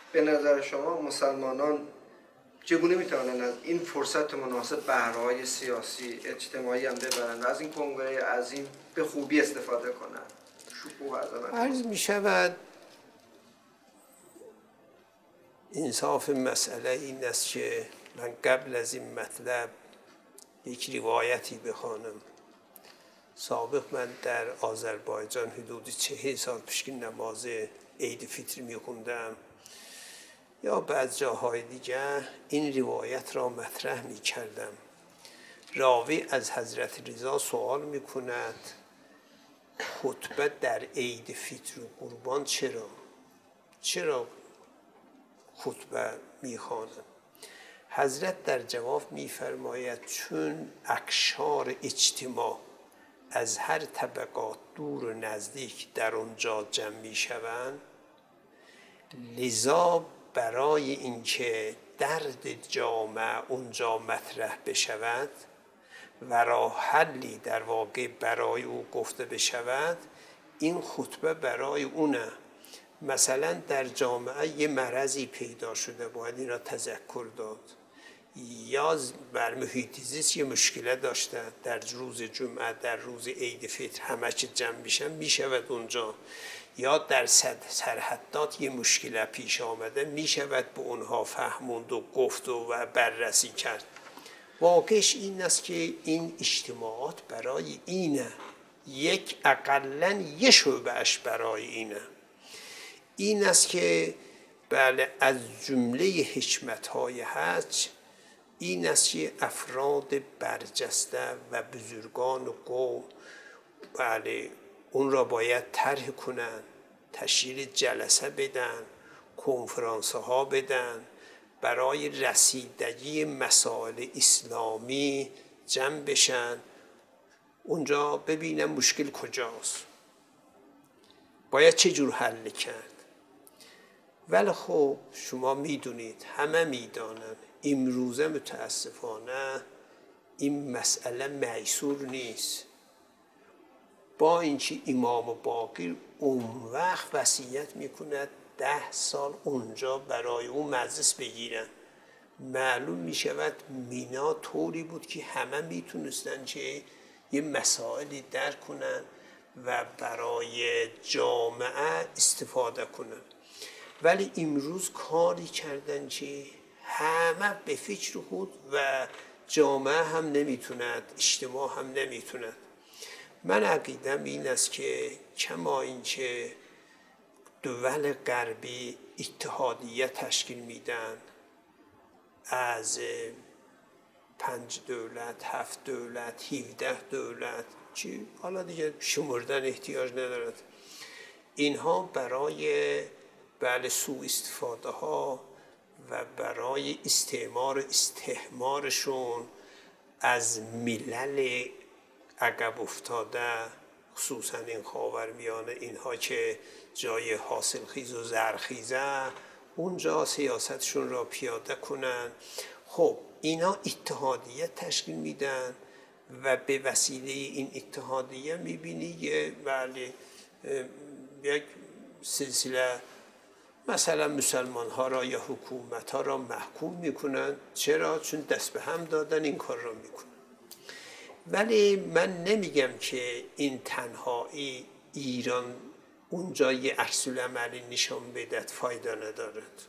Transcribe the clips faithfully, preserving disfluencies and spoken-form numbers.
به نظر شما مسلمانان چگونه میتوانند از این فرصت مناسب بهره‌های سیاسی اجتماعی هم ببرند و از این کنگره عظیم به خوبی استفاده کنند؟ شکوه عظمت عرض می شود انصاف مسئله این است که من قبل از این مطلب یک روایتی بخوانم. سابق من در آذربایجان حدود چهل سال پیش که نماز عید فطر می خوندم یا بعض جاهای دیگر این روایت را مطرح می کردم. راوی از حضرت رضا سوال می کند خطبه در عید فطر و قربان چرا؟ چرا خطبه می خوانند؟ حضرت در جواب می فرماید چون اقشار اجتماع از هر طبقات دور و نزدیک در اونجا جمع می شوند، لذا برای اینکه درد جامعه اونجا مطرح بشود و راه حلی در واقع برای او گفته بشود، این خطبه برای اونه. مثلا در جامعه یه مرضی پیدا شده، باید این را تذکر داد، یا بر محیط زیست یه مشکل داشتن، در روز جمعه در روز عید فطر همه چی جمع میشن میشود اونجا، یا در سرحدات یه مشکل پیش آمده میشود به اونها فهموند و گفت و بررسی کرد. واقعش این است که این اجتماعات برای اینه، یک اقلن یه شعبهش برای اینه. این است که بله از جمله حکمت‌های حج این است که افراد برجسته و بزرگان و قوم بله اون را باید طرح کنند، تشکیل جلسه بدن، کنفرانس ها بدن، برای رسیدگی مسائل اسلامی جمع بشن، اونجا ببینن مشکل کجاست، باید چه جور حل کرد. ولی خب شما میدونید، همه میدانند امروزه متاسفانه این مسئله میسور نیست. با اینکه امام باقر اون وقت وصیت میکند ده سال اونجا برای اون مجلس بگیرن، معلوم میشود مینا طوری بود که همه میتونستن که یه مسائلی درک کنن و برای جامعه استفاده کنن. ولی امروز کاری کردن که همه به فکر خود و جامعه هم نمیتوند، اجتماع هم نمیتوند. من عقیدم این است که کما اینکه دول غربی اتحادیه تشکیل میدن از پنج دولت، هفت دولت، هفده دولت، چی حالا دیگه شمردن احتیاج ندارد، اینها برای بله سوء استفاده ها و برای استعمار استحمارشون از ملل عقب افتاده، خصوصا این خاورمیانه، اینها که جای حاصل خیز و زرخیزه، اونجا سیاستشون را پیاده کنن. خب اینا اتحادیه تشکیل میدن و به وسیله این اتحادیه میبینی که بله یک سلسله مثلا مسلمان ها را یا حکومت ها را محکوم میکنن. چرا؟ چون دست به هم دادن این کار را میکنن. ولی من نمیگم که این تنهایی ایران اونجا یه عکس العملی نشان بدهد فایده ندارد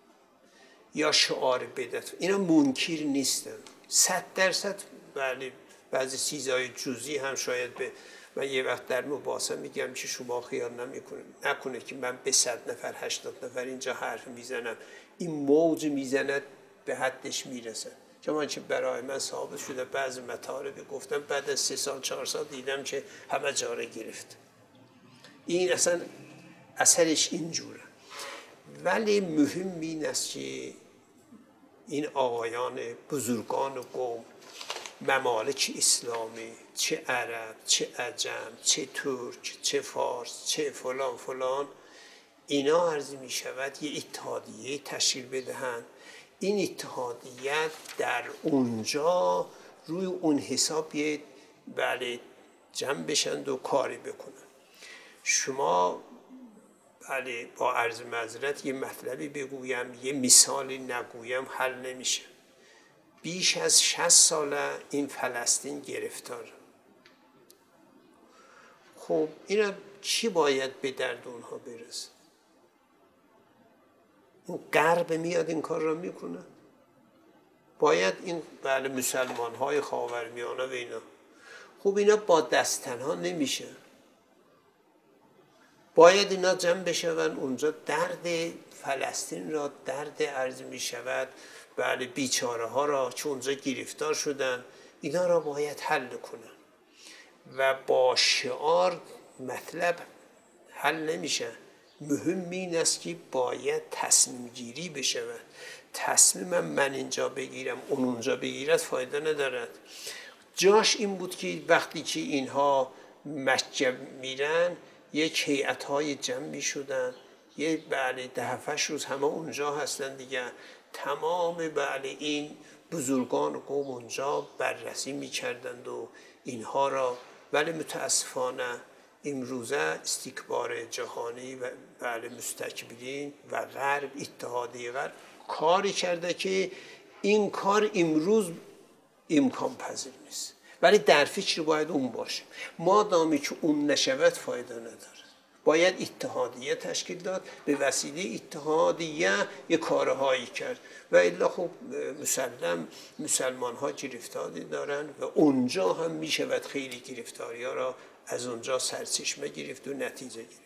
یا شعار بدهد، اینا منکر نیستن، صد درصد بله بعضی چیزهای جزئی هم شاید به من یه وقت در مباحثه میگم که شما خیال نمیکنه نکنه که من به صد نفر هشتاد نفر اینجا حرف میزنم، این موج میزند به حدش میرسه. چون که برای من ثابت شده بعضی مطالب گفتم بعد از سه سال چهار سال دیدم که همه جا را گرفت. این اصلا اثرش اینجوره. ولی مهم این است که این آقایان بزرگان قوم، ممالک اسلامی، چه عرب، چه عجم، چه ترک، چه فارس، چه فلان فلان، اینا عرض می شود یه اتحادیه تشکیل بدهند. این اتحادیه در اونجا روی اون حساب یه بله جمع بشند و کاری بکنن. شما بله با عرض معذرت یه مطلبی بگویم، یه مثالی نگویم حل نمیشه. بیش از شصت ساله این فلسطین گرفتار. خب اینا چی باید به درد اونها برسه؟ این غرب میاد این کار را میکنه. باید این بله مسلمان های خاورمیانه و اینا، خب اینا با دست تنها نمیشه، باید اینا جمع بشون اونجا. درد فلسطین را درد عرض می شود بله بیچاره ها را چون اونجا گرفتار شدن، اینا را باید حل کنن و با شعار مطلب حل نمیشه. مهم این است که باید تصمیم گیری بشود. تصمیم من اینجا بگیرم اون اونجا بگیرد فایده ندارد. جاش این بود که وقتی که اینها مسجد میرن یک هیئت های جمع می شدن، یه بله ده هفتش روز همه اونجا هستن دیگه، تمام بله این بزرگان قوم اونجا بررسی می کردند و اینها را. ولی متاسفانه امروزه استکبار جهانی و بله مستکبرین و غرب، اتحادیه غرب کاری کرده که این کار امروز امکان پذیر نیست، ولی در فکر باید اون باشه. ما دامی که اون نشود فایده نداره. باید اتحادیه تشکیل داد، به وسیله اتحادیه یک کارهایی کرد و الا خب مسلم مسلمان ها گرفتاری دارن و اونجا هم میشود خیلی گرفتاری ها را از اونجا سرچشمه گرفت و نتیجه گرفت.